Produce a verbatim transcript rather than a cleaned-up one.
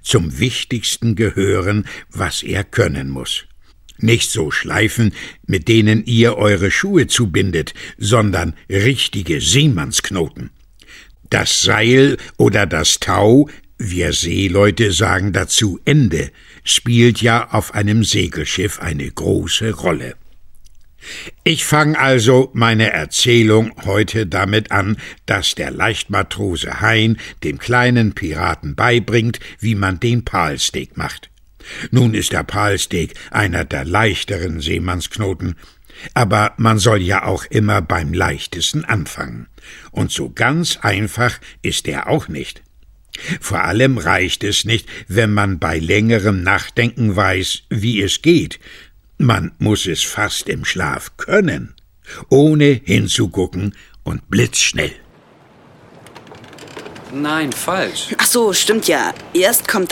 zum Wichtigsten gehören, was er können muss. Nicht so Schleifen, mit denen ihr eure Schuhe zubindet, sondern richtige Seemannsknoten. Das Seil oder das Tau, wir Seeleute sagen dazu Ende, spielt ja auf einem Segelschiff eine große Rolle. Ich fange also meine Erzählung heute damit an, dass der Leichtmatrose Hein dem kleinen Piraten beibringt, wie man den Palsteg macht. Nun ist der Palsteg einer der leichteren Seemannsknoten, aber man soll ja auch immer beim leichtesten anfangen. Und so ganz einfach ist er auch nicht. Vor allem reicht es nicht, wenn man bei längerem Nachdenken weiß, wie es geht. Man muss es fast im Schlaf können, ohne hinzugucken und blitzschnell. Nein, falsch. Ach so, stimmt ja. Erst kommt